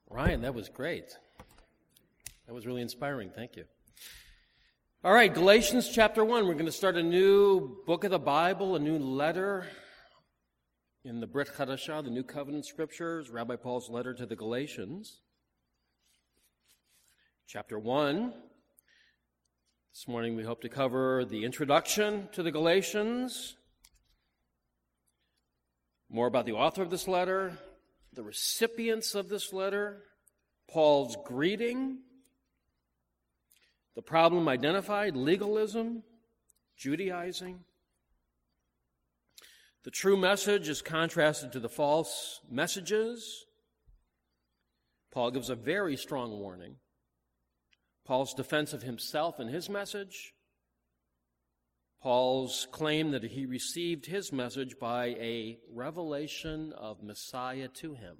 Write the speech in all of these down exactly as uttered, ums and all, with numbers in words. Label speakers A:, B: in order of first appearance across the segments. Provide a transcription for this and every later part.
A: Ryan, that was great. That was really inspiring. Thank you. All right, Galatians chapter one. We're going to start a new book of the Bible, a new letter in the Brit Chadashah, the New Covenant Scriptures, Rabbi Paul's letter to the Galatians. Chapter one. This morning we hope to cover the introduction to the Galatians, more about the author of this letter, the recipients of this letter, Paul's greeting, the problem identified, legalism, Judaizing. The true message is contrasted to the false messages. Paul gives a very strong warning. Paul's defense of himself and his message. Paul's claim that he received his message by a revelation of Messiah to him.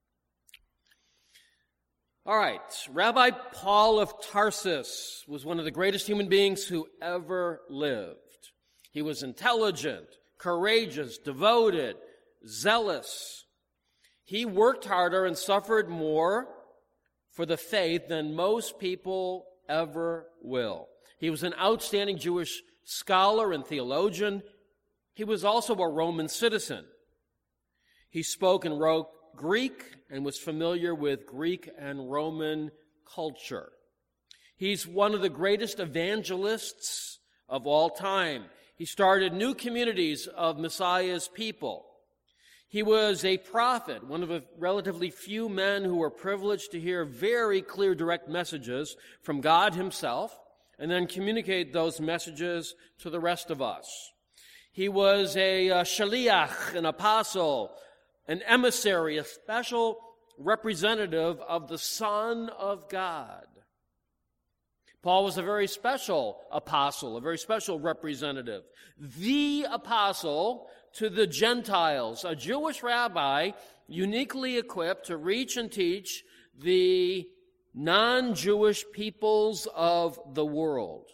A: All right, Rabbi Paul of Tarsus was one of the greatest human beings who ever lived. He was intelligent, courageous, devoted, zealous. He worked harder and suffered more for the faith than most people ever will. He was an outstanding Jewish scholar and theologian. He was also a Roman citizen. He spoke and wrote Greek and was familiar with Greek and Roman culture. He's one of the greatest evangelists of all time. He started new communities of Messiah's people. He was a prophet, one of the relatively few men who were privileged to hear very clear, direct messages from God himself and then communicate those messages to the rest of us. He was a, a shaliach, an apostle, an emissary, a special representative of the Son of God. Paul was a very special apostle, a very special representative. The apostle to the Gentiles, a Jewish rabbi uniquely equipped to reach and teach the non-Jewish peoples of the world.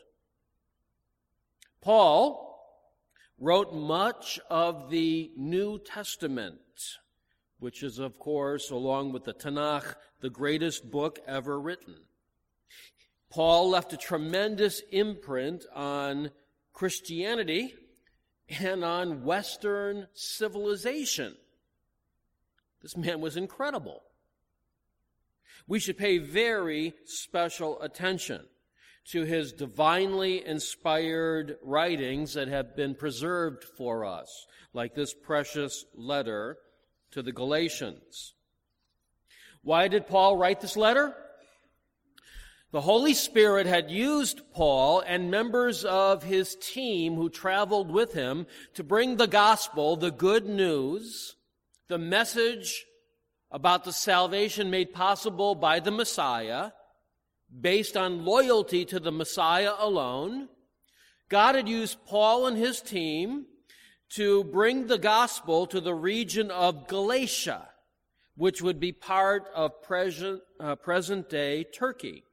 A: Paul wrote much of the New Testament, which is, of course, along with the Tanakh, the greatest book ever written. Paul left a tremendous imprint on Christianity and on Western civilization. This man was incredible. We should pay very special attention to his divinely inspired writings that have been preserved for us, like this precious letter to the Galatians. Why did Paul write this letter? The Holy Spirit had used Paul and members of his team who traveled with him to bring the gospel, the good news, the message about the salvation made possible by the Messiah, based on loyalty to the Messiah alone. God had used Paul and his team to bring the gospel to the region of Galatia, which would be part of present, uh, present-day Turkey.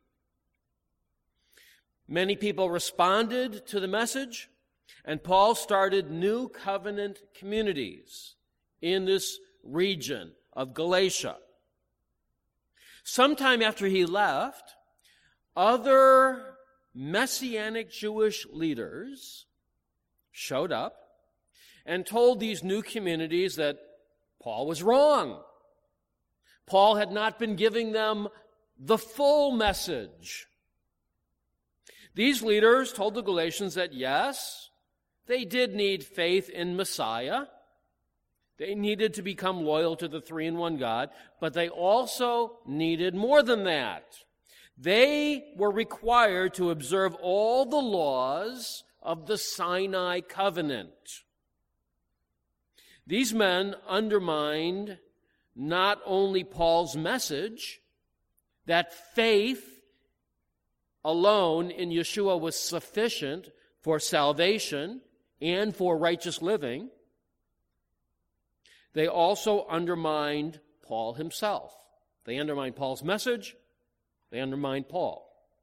A: Many people responded to the message, and Paul started new covenant communities in this region of Galatia. Sometime after he left, other Messianic Jewish leaders showed up and told these new communities that Paul was wrong. Paul had not been giving them the full message. These leaders told the Galatians that, yes, they did need faith in Messiah. They needed to become loyal to the three-in-one God, but they also needed more than that. They were required to observe all the laws of the Sinai covenant. These men undermined not only Paul's message that faith alone in Yeshua was sufficient for salvation and for righteous living, they also undermined Paul himself. They undermined Paul's message. They undermined Paul.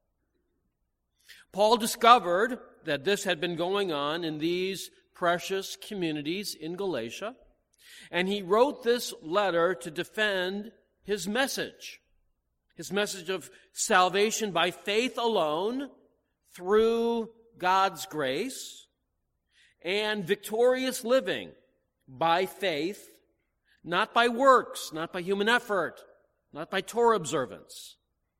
A: Paul discovered that this had been going on in these precious communities in Galatia, and he wrote this letter to defend his message. His message of salvation by faith alone, through God's grace, and victorious living by faith, not by works, not by human effort, not by Torah observance.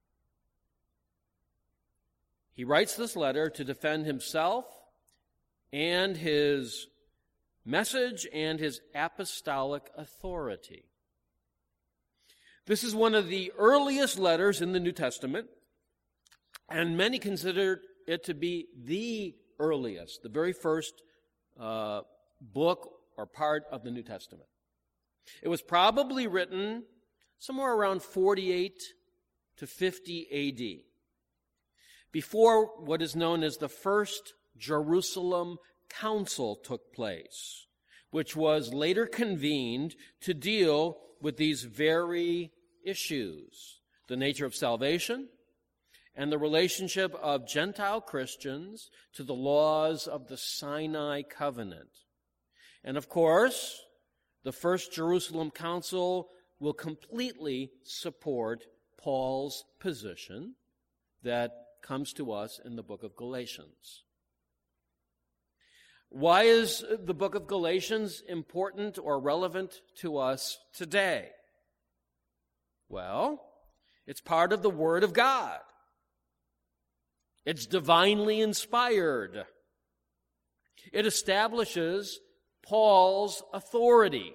A: He writes this letter to defend himself and his message and his apostolic authority. This is one of the earliest letters in the New Testament, and many consider it to be the earliest, the very first uh, book or part of the New Testament. It was probably written somewhere around forty-eight to fifty A D, before what is known as the First Jerusalem Council took place, which was later convened to deal with these very issues: the nature of salvation and the relationship of Gentile Christians to the laws of the Sinai covenant. And of course, the First Jerusalem Council will completely support Paul's position that comes to us in the book of Galatians. Why is the book of Galatians important or relevant to us today? Well, it's part of the Word of God. It's divinely inspired. It establishes Paul's authority.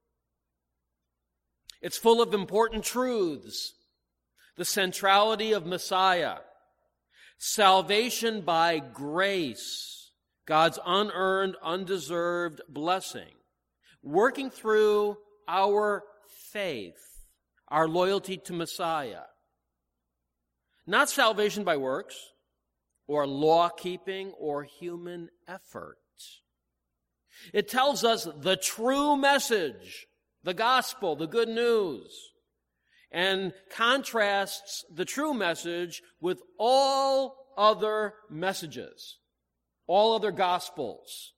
A: It's full of important truths: the centrality of Messiah, salvation by grace, God's unearned, undeserved blessing, working through our faith, our loyalty to Messiah. Not salvation by works, or law-keeping, or human effort. It tells us the true message, the gospel, the good news, and contrasts the true message with all other messages, all other gospels.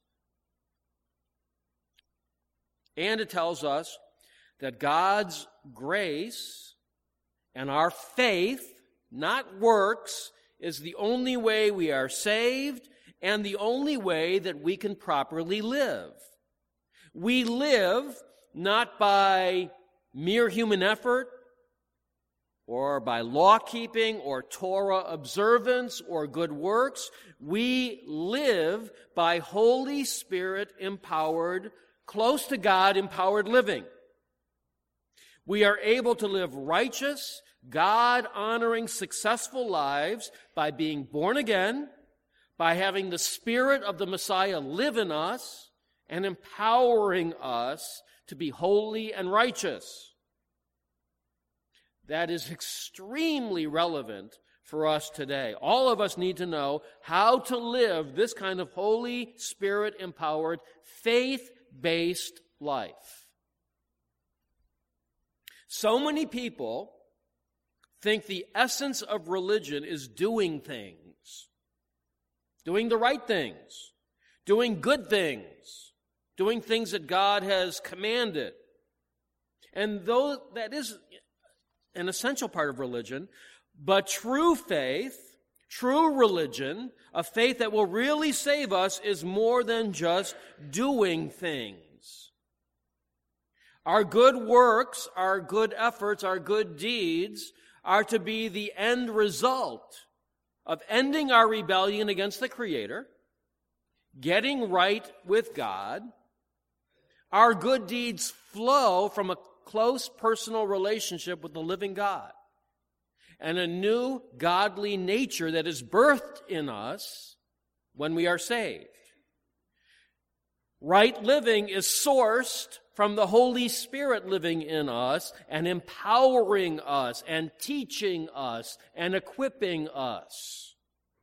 A: And it tells us that God's grace and our faith, not works, is the only way we are saved and the only way that we can properly live. We live not by mere human effort or by law-keeping or Torah observance or good works. We live by Holy Spirit-empowered, close to God empowered living. We are able to live righteous, God-honoring, successful lives by being born again, by having the Spirit of the Messiah live in us and empowering us to be holy and righteous. That is extremely relevant for us today. All of us need to know how to live this kind of Holy Spirit-empowered, faith-based life. So many people think the essence of religion is doing things, doing the right things, doing good things, doing things that God has commanded. And though that is an essential part of religion, but true faith, true religion, a faith that will really save us, is more than just doing things. Our good works, our good efforts, our good deeds are to be the end result of ending our rebellion against the Creator, getting right with God. Our good deeds flow from a close personal relationship with the living God and a new godly nature that is birthed in us when we are saved. Right living is sourced from the Holy Spirit living in us and empowering us and teaching us and equipping us.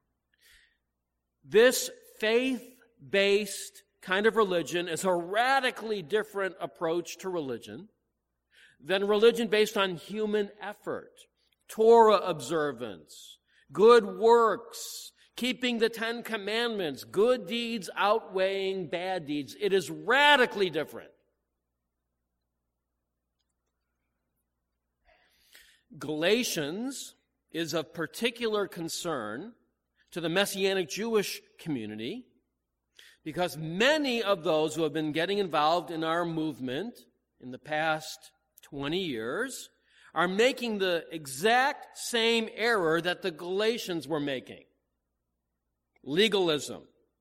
A: This faith-based kind of religion is a radically different approach to religion than religion based on human effort, Torah observance, good works, keeping the Ten Commandments, good deeds outweighing bad deeds. It is radically different. Galatians is of particular concern to the Messianic Jewish community because many of those who have been getting involved in our movement in the past twenty years are making the exact same error that the Galatians were making. Legalism.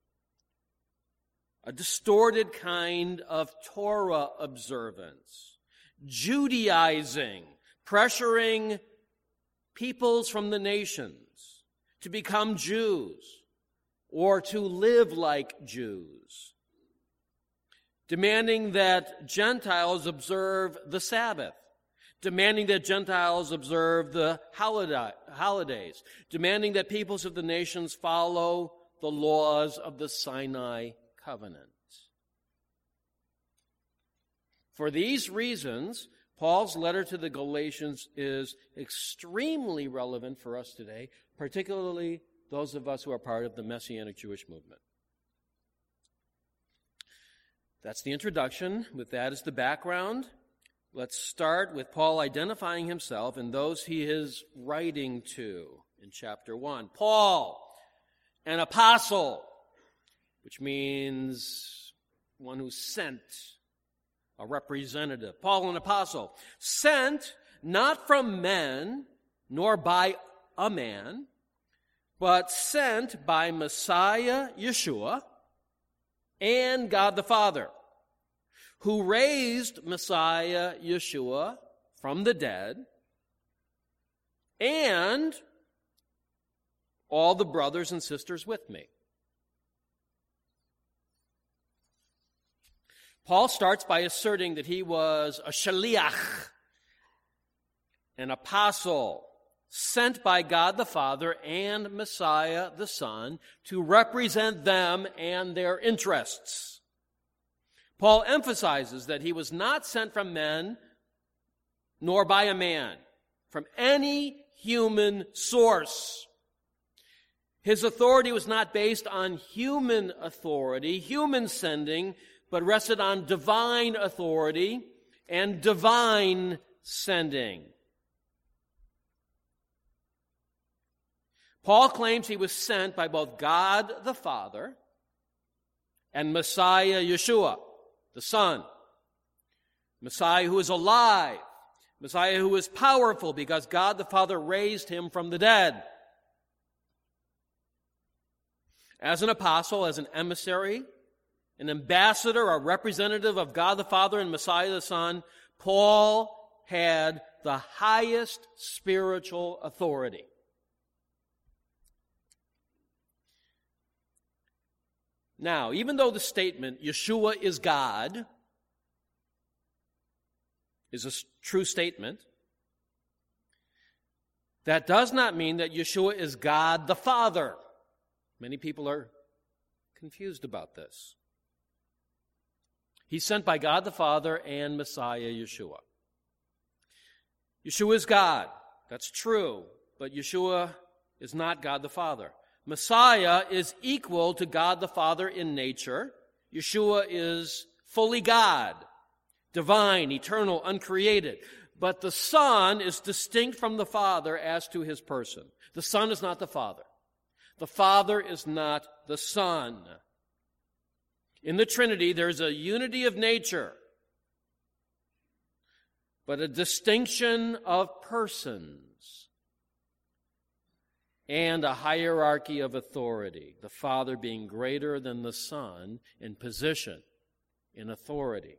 A: A distorted kind of Torah observance. Judaizing. Pressuring peoples from the nations to become Jews or to live like Jews. Demanding that Gentiles observe the Sabbath. Demanding that Gentiles observe the holidays. Demanding that peoples of the nations follow the laws of the Sinai covenant. For these reasons, Paul's letter to the Galatians is extremely relevant for us today, particularly those of us who are part of the Messianic Jewish movement. That's the introduction. With that as the background, let's start with Paul identifying himself and those he is writing to in chapter one. Paul, an apostle, which means one who's sent, a representative. Paul, an apostle, sent not from men, nor by a man, but sent by Messiah Yeshua and God the Father, who raised Messiah Yeshua from the dead, and all the brothers and sisters with me. Paul starts by asserting that he was a shaliach, an apostle, sent by God the Father and Messiah the Son to represent them and their interests. Paul emphasizes that he was not sent from men, nor by a man, from any human source. His authority was not based on human authority, human sending, but rested on divine authority and divine sending. Paul claims he was sent by both God the Father and Messiah Yeshua, the Son. Messiah who is alive. Messiah who is powerful because God the Father raised him from the dead. As an apostle, as an emissary, an ambassador, a representative of God the Father and Messiah the Son, Paul had the highest spiritual authority. Now, even though the statement, Yeshua is God, is a true statement, that does not mean that Yeshua is God the Father. Many people are confused about this. He's sent by God the Father and Messiah Yeshua. Yeshua is God. That's true. But Yeshua is not God the Father. Messiah is equal to God the Father in nature. Yeshua is fully God, divine, eternal, uncreated. But the Son is distinct from the Father as to his person. The Son is not the Father. The Father is not the Son. In the Trinity, there's a unity of nature, but a distinction of persons and a hierarchy of authority, the Father being greater than the Son in position, in authority.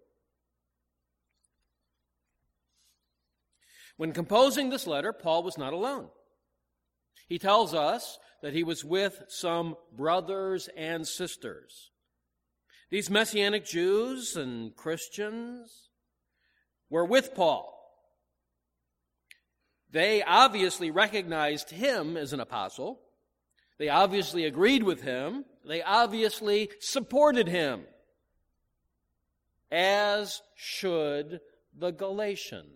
A: When composing this letter, Paul was not alone. He tells us that he was with some brothers and sisters. These Messianic Jews and Christians were with Paul. They obviously recognized him as an apostle. They obviously agreed with him. They obviously supported him, as should the Galatians.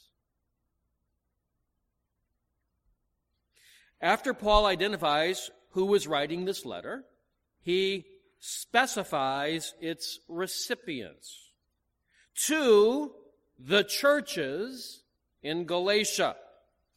A: After Paul identifies who was writing this letter, he specifies its recipients. To the churches in Galatia.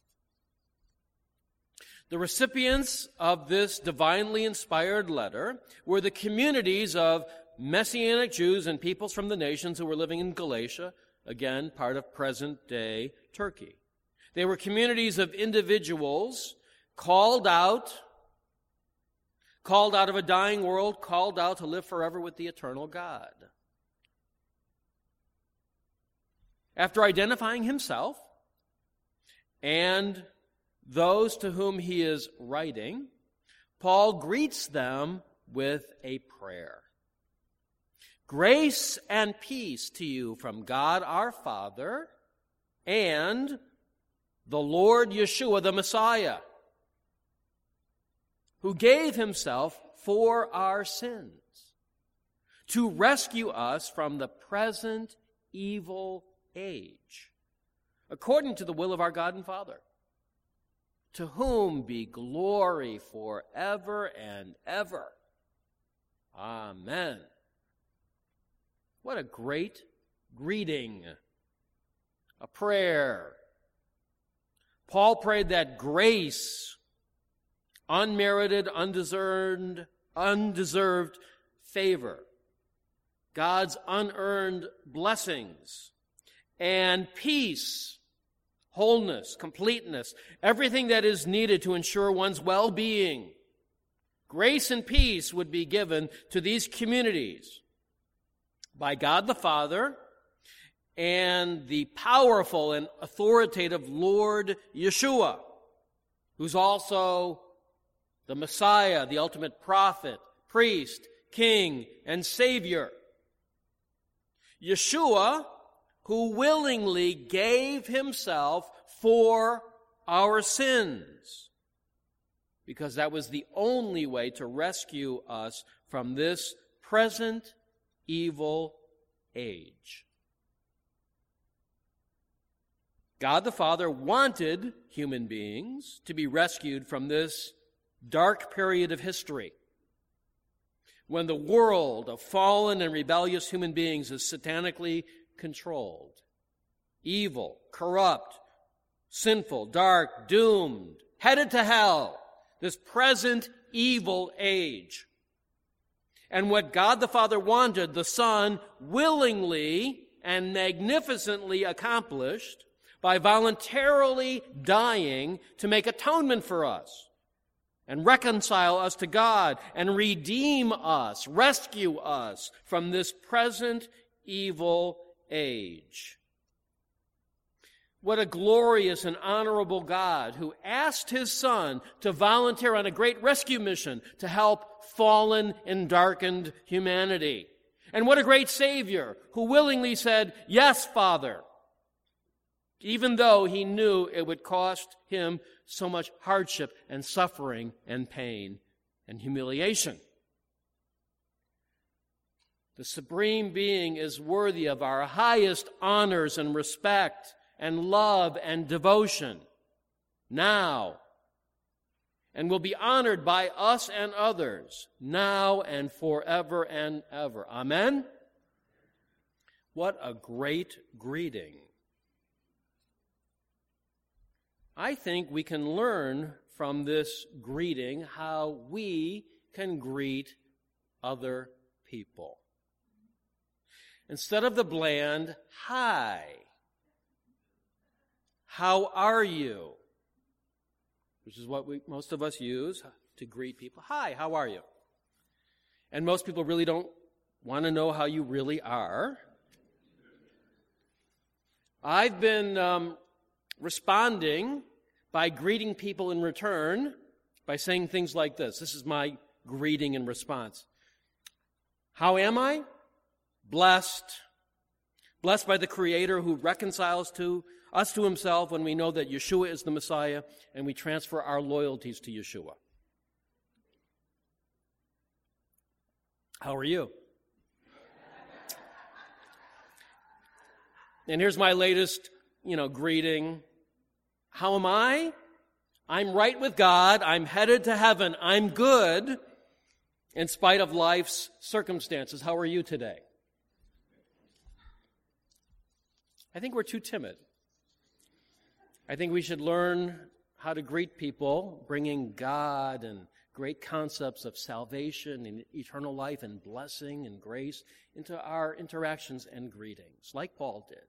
A: The recipients of this divinely inspired letter were the communities of Messianic Jews and peoples from the nations who were living in Galatia, again, part of present-day Turkey. They were communities of individuals called out, called out of a dying world, called out to live forever with the eternal God. After identifying himself and those to whom he is writing, Paul greets them with a prayer. Grace and peace to you from God our Father and the Lord Yeshua the Messiah, who gave himself for our sins to rescue us from the present evil age, according to the will of our God and Father, to whom be glory forever and ever. Amen. What a great greeting, a prayer. Paul prayed that grace, unmerited, undeserved, undeserved favor, God's unearned blessings, and peace, wholeness, completeness, everything that is needed to ensure one's well-being. Grace and peace would be given to these communities by God the Father and the powerful and authoritative Lord Yeshua, who's also the Messiah, the ultimate prophet, priest, king, and Savior. Yeshua, who willingly gave himself for our sins, because that was the only way to rescue us from this present evil age. God the Father wanted human beings to be rescued from this dark period of history when the world of fallen and rebellious human beings is satanically controlled, evil, corrupt, sinful, dark, doomed, headed to hell, this present evil age. And what God the Father wanted, the Son willingly and magnificently accomplished by voluntarily dying to make atonement for us and reconcile us to God and redeem us, rescue us from this present evil age. What a glorious and honorable God who asked his Son to volunteer on a great rescue mission to help fallen and darkened humanity. And what a great Savior who willingly said, "Yes, Father," even though he knew it would cost him so much hardship and suffering and pain and humiliation. The Supreme Being is worthy of our highest honors and respect and love and devotion now, and will be honored by us and others now and forever and ever. Amen? What a great greeting. I think we can learn from this greeting how we can greet other people. Instead of the bland, "Hi, how are you?" which is what we, most of us use to greet people. "Hi, how are you?" And most people really don't want to know how you really are. I've been um, responding by greeting people in return by saying things like this. This is my greeting in response. How am I? Blessed. Blessed by the Creator who reconciles to us to himself when we know that Yeshua is the Messiah and we transfer our loyalties to Yeshua. How are you? And here's my latest, you know, greeting. How am I? I'm right with God. I'm headed to heaven. I'm good in spite of life's circumstances. How are you today? I think we're too timid. I think we should learn how to greet people, bringing God and great concepts of salvation and eternal life and blessing and grace into our interactions and greetings, like Paul did.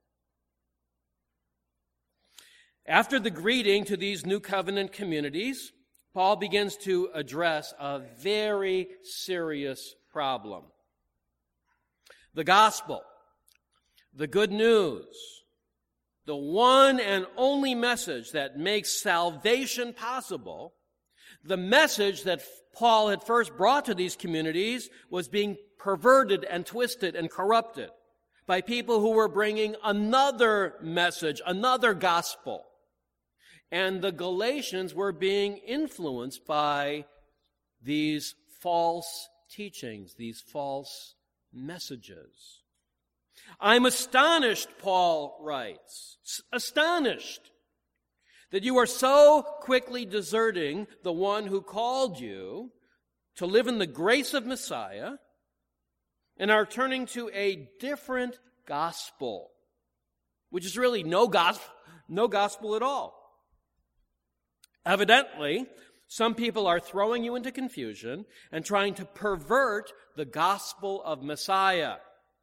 A: After the greeting to these New Covenant communities, Paul begins to address a very serious problem. The gospel, the good news, the one and only message that makes salvation possible, the message that Paul had first brought to these communities was being perverted and twisted and corrupted by people who were bringing another message, another gospel. And the Galatians were being influenced by these false teachings, these false messages. I'm astonished, Paul writes, astonished that you are so quickly deserting the one who called you to live in the grace of Messiah and are turning to a different gospel, which is really no gospel, no gospel at all. Evidently, some people are throwing you into confusion and trying to pervert the gospel of Messiah.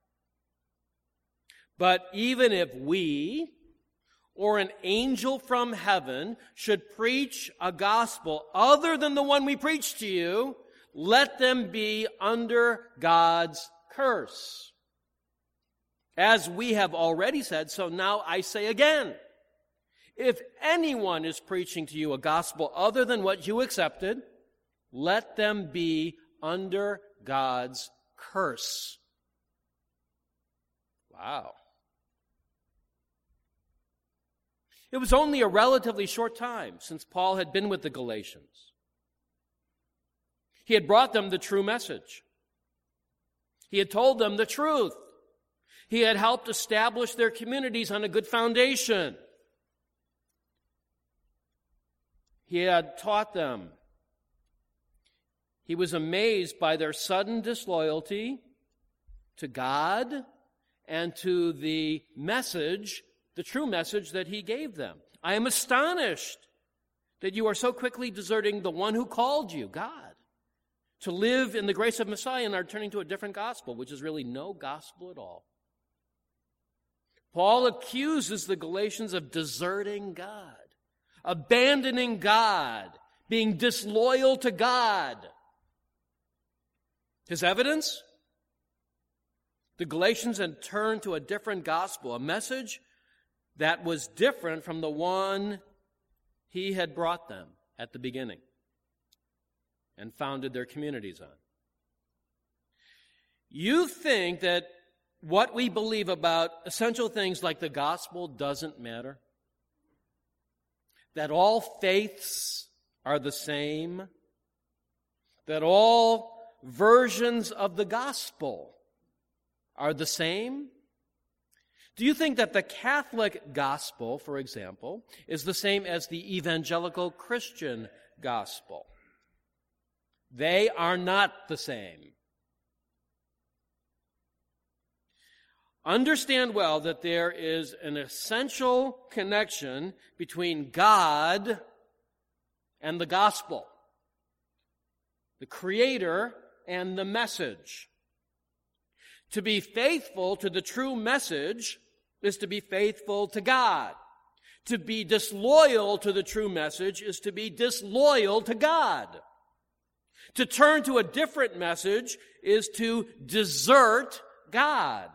A: But even if we or an angel from heaven should preach a gospel other than the one we preach to you, let them be under God's curse. As we have already said, so now I say again, if anyone is preaching to you a gospel other than what you accepted, let them be under God's curse. Wow. It was only a relatively short time since Paul had been with the Galatians. He had brought them the true message. He had told them the truth. He had helped establish their communities on a good foundation. He had taught them. He was amazed by their sudden disloyalty to God and to the message, the true message that he gave them. I am astonished that you are so quickly deserting the one who called you, God, to live in the grace of Messiah and are turning to a different gospel, which is really no gospel at all. Paul accuses the Galatians of deserting God, abandoning God, being disloyal to God. His evidence? The Galatians had turned to a different gospel, a message that was different from the one he had brought them at the beginning and founded their communities on. You think that what we believe about essential things like the gospel doesn't matter? That all faiths are the same? That all versions of the gospel are the same? Do you think that the Catholic gospel, for example, is the same as the evangelical Christian gospel? They are not the same. Understand well that there is an essential connection between God and the gospel, the Creator and the message. To be faithful to the true message is to be faithful to God. To be disloyal to the true message is to be disloyal to God. To turn to a different message is to desert God.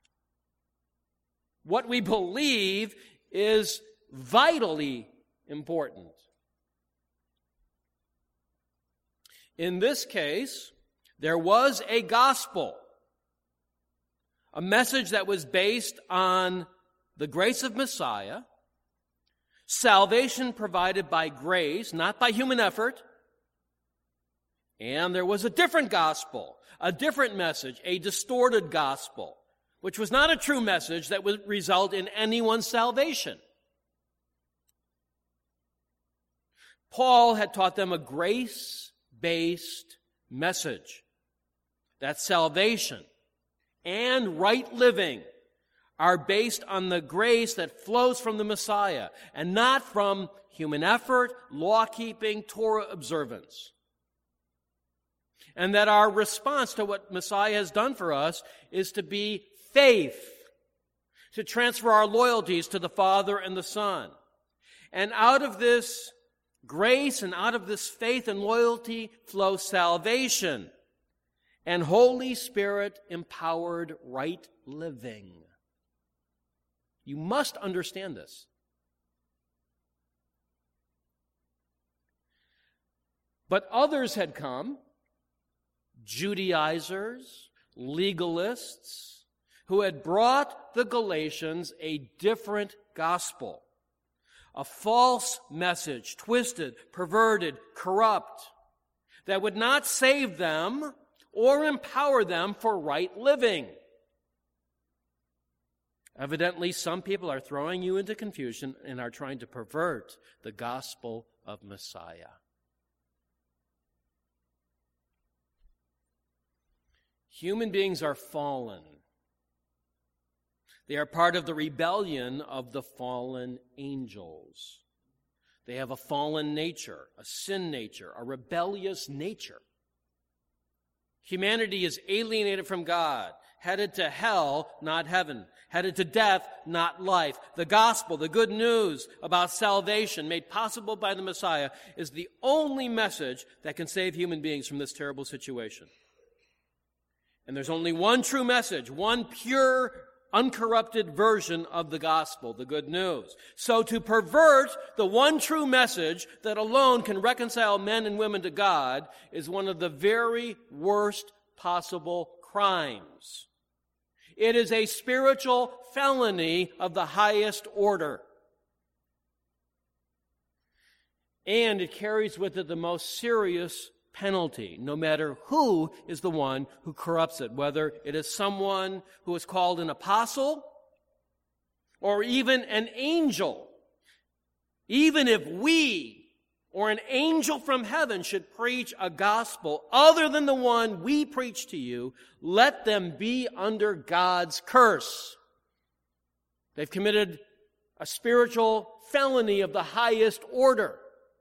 A: What we believe is vitally important. In this case, there was a gospel, a message that was based on the grace of Messiah, salvation provided by grace, not by human effort, and there was a different gospel, a different message, a distorted gospel, which was not a true message that would result in anyone's salvation. Paul had taught them a grace-based message that salvation and right living are based on the grace that flows from the Messiah and not from human effort, law-keeping, Torah observance. And that our response to what Messiah has done for us is to be faith, to transfer our loyalties to the Father and the Son. And out of this grace and out of this faith and loyalty flows salvation and Holy Spirit-empowered right living. You must understand this. But others had come, Judaizers, legalists, who had brought the Galatians a different gospel, a false message, twisted, perverted, corrupt, that would not save them or empower them for right living. Evidently, some people are throwing you into confusion and are trying to pervert the gospel of Messiah. Human beings are fallen. They are part of the rebellion of the fallen angels. They have a fallen nature, a sin nature, a rebellious nature. Humanity is alienated from God, headed to hell, not heaven, headed to death, not life. The gospel, the good news about salvation made possible by the Messiah, is the only message that can save human beings from this terrible situation. And there's only one true message, one pure, uncorrupted version of the gospel, the good news. So to pervert the one true message that alone can reconcile men and women to God is one of the very worst possible crimes. It is a spiritual felony of the highest order. And it carries with it the most serious penalty, no matter who is the one who corrupts it, whether it is someone who is called an apostle or even an angel. Even if we or an angel from heaven should preach a gospel other than the one we preach to you, let them be under God's curse. They've committed a spiritual felony of the highest order.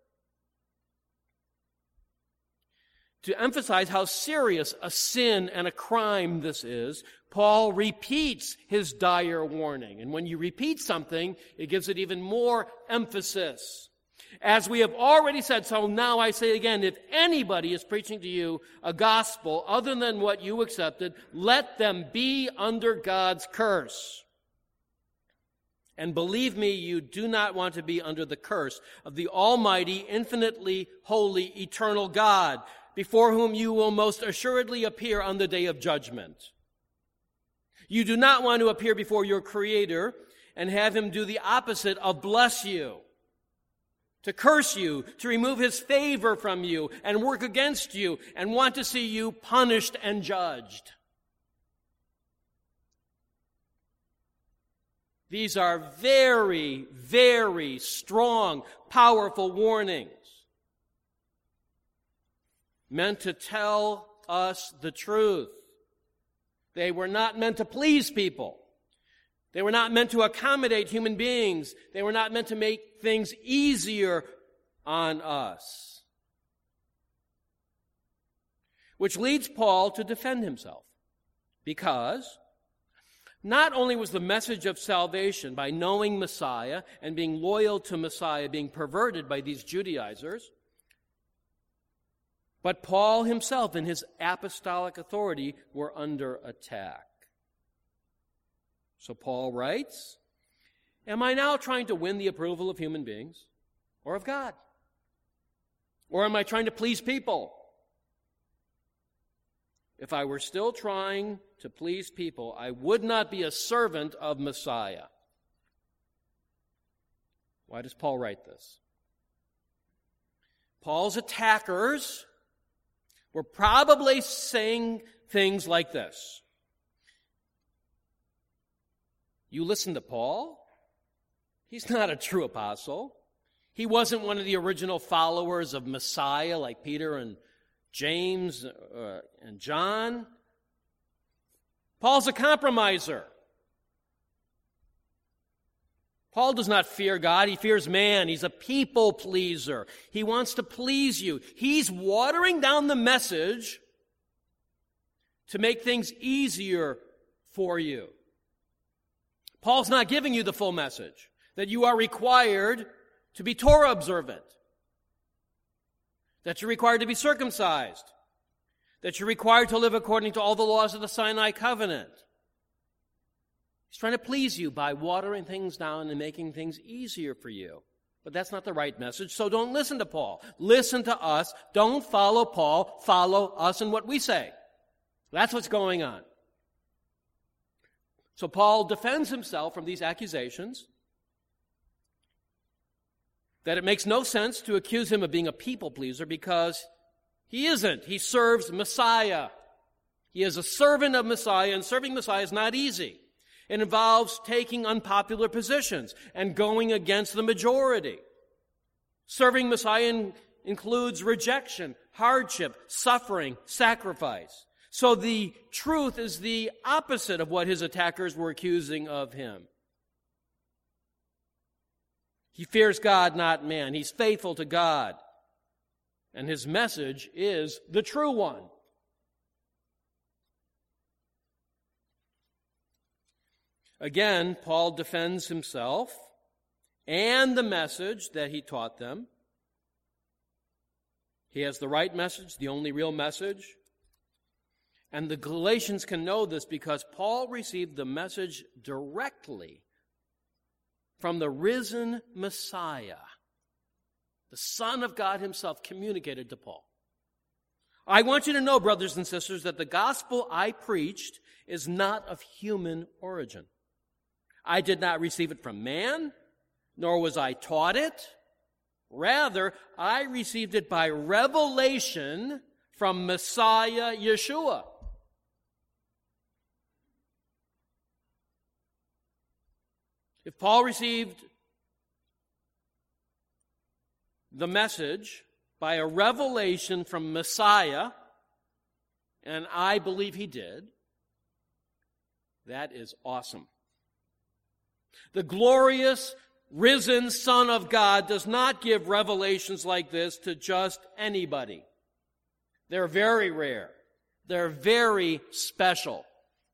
A: To emphasize how serious a sin and a crime this is, Paul repeats his dire warning. And when you repeat something, it gives it even more emphasis. As we have already said, so now I say again, if anybody is preaching to you a gospel other than what you accepted, let them be under God's curse. And believe me, you do not want to be under the curse of the almighty, infinitely holy, eternal God, before whom you will most assuredly appear on the day of judgment. You do not want to appear before your Creator and have Him do the opposite of bless you, to curse you, to remove His favor from you and work against you and want to see you punished and judged. These are very, very strong, powerful warnings, meant to tell us the truth. They were not meant to please people. They were not meant to accommodate human beings. They were not meant to make things easier on us. Which leads Paul to defend himself. Because not only was the message of salvation by knowing Messiah and being loyal to Messiah being perverted by these Judaizers, but Paul himself and his apostolic authority were under attack. So Paul writes, am I now trying to win the approval of human beings or of God? Or am I trying to please people? If I were still trying to please people, I would not be a servant of Messiah. Why does Paul write this? Paul's attackers were probably saying things like this. You listen to Paul? He's not a true apostle. He wasn't one of the original followers of Messiah like Peter and James uh, and John. Paul's a compromiser. Paul does not fear God. He fears man. He's a people pleaser. He wants to please you. He's watering down the message to make things easier for you. Paul's not giving you the full message, that you are required to be Torah observant, that you're required to be circumcised, that you're required to live according to all the laws of the Sinai covenant. He's trying to please you by watering things down and making things easier for you. But that's not the right message, so don't listen to Paul. Listen to us. Don't follow Paul. Follow us and what we say. That's what's going on. So Paul defends himself from these accusations that it makes no sense to accuse him of being a people pleaser because he isn't. He serves Messiah. He is a servant of Messiah, and serving Messiah is not easy. It involves taking unpopular positions and going against the majority. Serving Messiah in, includes rejection, hardship, suffering, sacrifice. So the truth is the opposite of what his attackers were accusing of him. He fears God, not man. He's faithful to God. And his message is the true one. Again, Paul defends himself and the message that he taught them. He has the right message, the only real message. And the Galatians can know this because Paul received the message directly from the risen Messiah. The Son of God himself communicated to Paul. I want you to know, brothers and sisters, that the gospel I preached is not of human origin. I did not receive it from man, nor was I taught it. Rather, I received it by revelation from Messiah Yeshua. If Paul received the message by a revelation from Messiah, and I believe he did, that is awesome. The glorious, risen Son of God does not give revelations like this to just anybody. They're very rare. They're very special.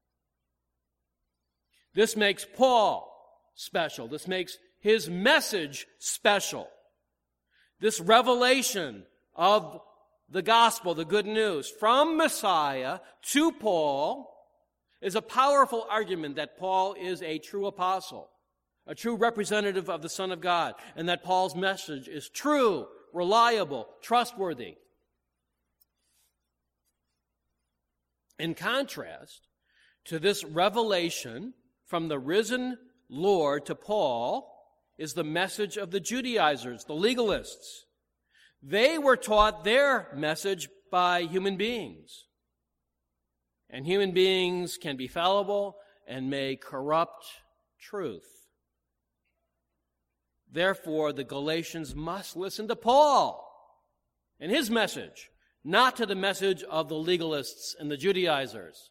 A: This makes Paul special. This makes his message special. This revelation of the gospel, the good news, from Messiah to Paul is a powerful argument that Paul is a true apostle, a true representative of the Son of God, and that Paul's message is true, reliable, trustworthy. In contrast to this revelation from the risen Lord to Paul is the message of the Judaizers, the legalists. They were taught their message by human beings. And human beings can be fallible and may corrupt truth. Therefore, the Galatians must listen to Paul and his message, not to the message of the legalists and the Judaizers.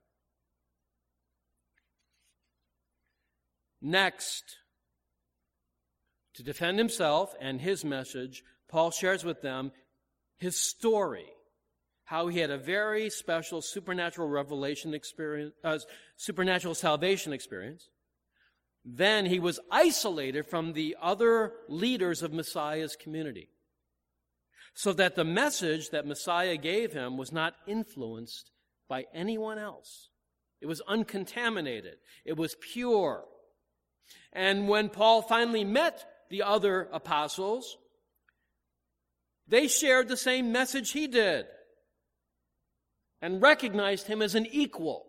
A: Next, to defend himself and his message, Paul shares with them his story, how he had a very special supernatural revelation experience, uh, supernatural salvation experience. Then he was isolated from the other leaders of Messiah's community, so that the message that Messiah gave him was not influenced by anyone else. It was uncontaminated. It was pure. And when Paul finally met the other apostles, they shared the same message he did and recognized him as an equal.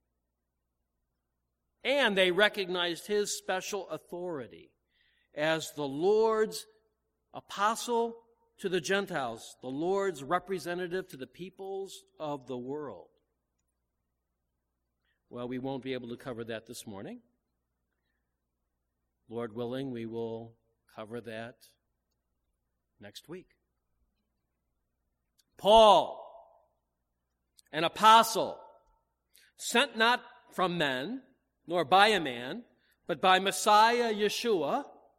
A: And they recognized his special authority as the Lord's apostle to the Gentiles, the Lord's representative to the peoples of the world. Well, we won't be able to cover that this morning. Lord willing, we will cover that next week. Paul, an apostle, sent not from men, nor by a man, but by Messiah Yeshua,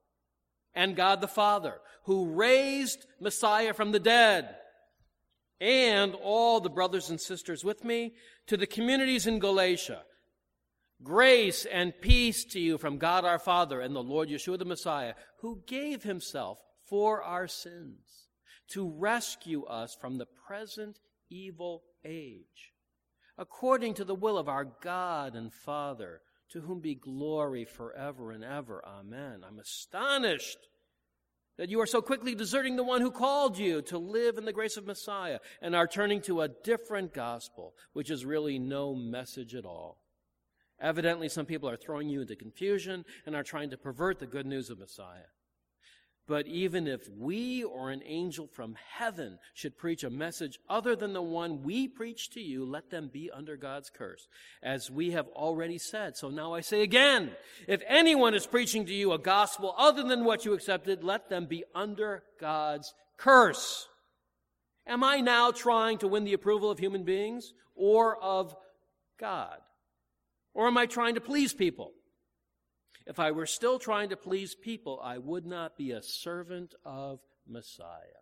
A: and God the Father, who raised Messiah from the dead, and all the brothers and sisters with me, to the communities in Galatia, grace and peace to you from God our Father and the Lord Yeshua the Messiah, who gave himself for our sins to rescue us from the present evil age, according to the will of our God and Father, to whom be glory forever and ever. Amen. I'm astonished that you are so quickly deserting the one who called you to live in the grace of Messiah and are turning to a different gospel, which is really no message at all. Evidently, some people are throwing you into confusion and are trying to pervert the good news of Messiah. But even if we or an angel from heaven should preach a message other than the one we preach to you, let them be under God's curse, as we have already said. So now I say again, if anyone is preaching to you a gospel other than what you accepted, let them be under God's curse. Am I now trying to win the approval of human beings or of God? Or am I trying to please people? If I were still trying to please people, I would not be a servant of Messiah.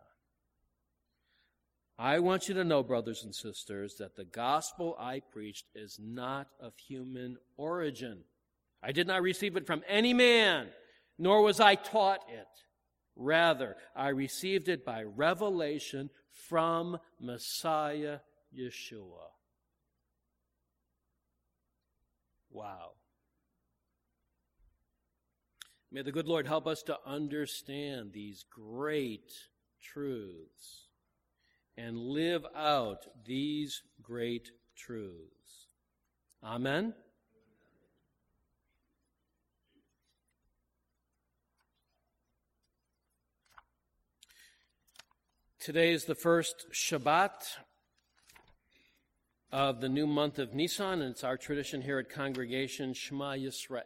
A: I want you to know, brothers and sisters, that the gospel I preached is not of human origin. I did not receive it from any man, nor was I taught it. Rather, I received it by revelation from Messiah Yeshua. Wow. May the good Lord help us to understand these great truths and live out these great truths. Amen? Today is the first Shabbat of the new month of Nisan, and it's our tradition here at Congregation, Shema Yisrael.